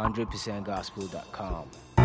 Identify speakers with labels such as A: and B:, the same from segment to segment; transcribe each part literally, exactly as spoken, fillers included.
A: one hundred percent gospel dot com.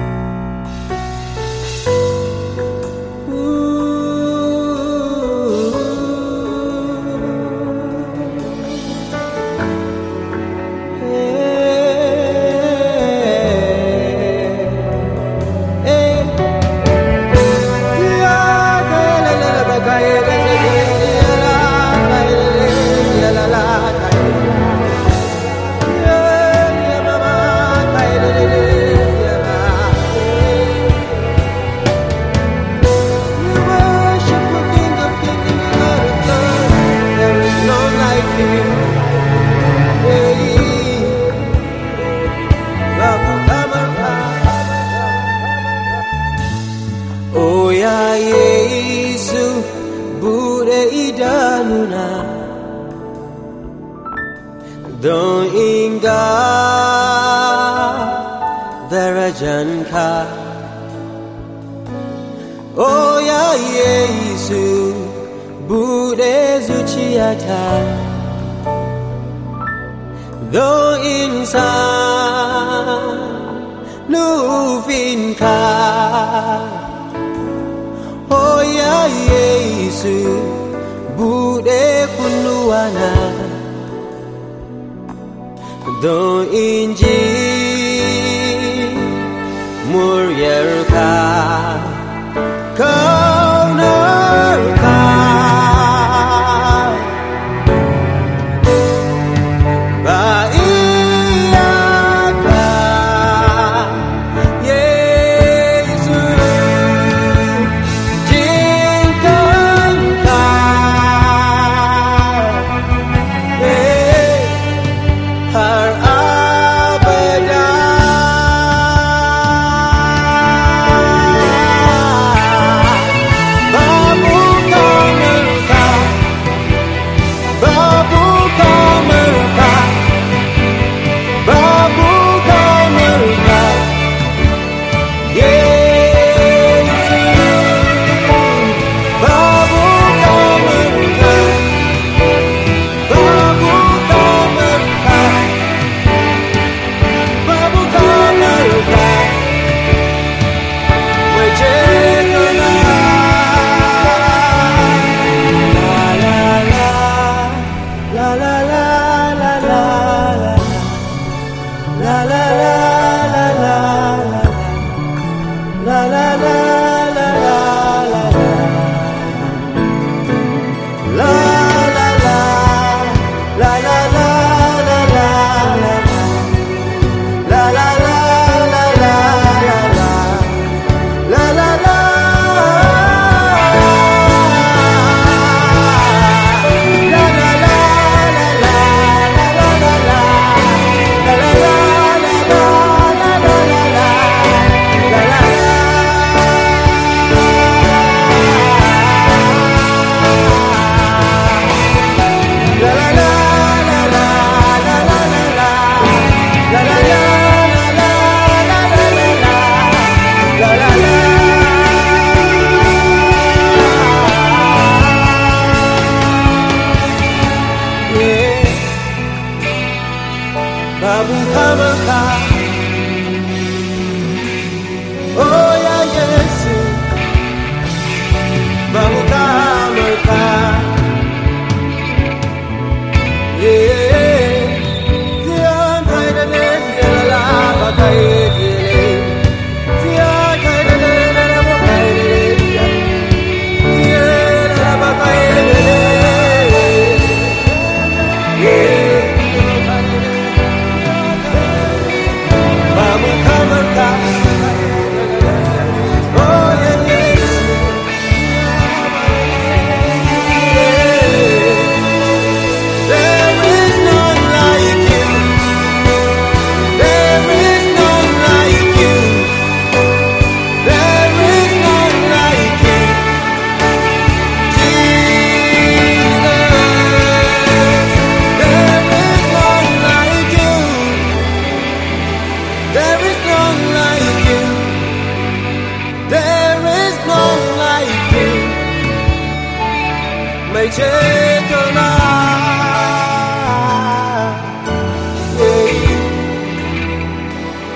B: Oh ya Yesu bude idanuna don inga darajanka. Oh ya Yesu bude zuciyata don insan nufinka. Oh ya Yesu bude kunnuwana don inji muryarka kaunarka. Ba iyaka Yesu jinkanka, eh, har abada. Babu kamarka, babu kamarka, babu kamarka, Yesu. Babu kamarka, babu kamarka, babu kamarka, wajekana. La la la la la la la la la la la la la la la la Babu kamarka, oh ya Yesu, babu kamarka, yeah. Zion kaidane yalala bakaidele, zion kaidane yalala bakaidele, yalala bakaidele, yeah. Babu kamarka, oh ya Yesu, there is none like you, there is none like you, there is none like you, Jesus, there is none like you. There is none like you. There is none like you. My Chetona, yeah.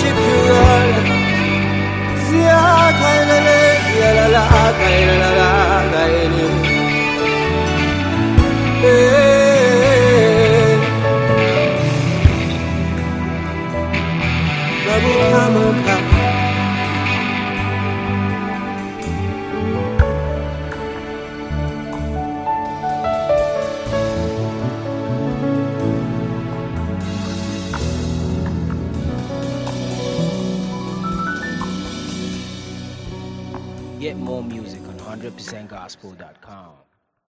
B: worship you, Lord. Zia kailele, zia la la, kailele la, kailele. Hey, Babu Kamuka.
A: Get more music on one hundred percent gospel dot com.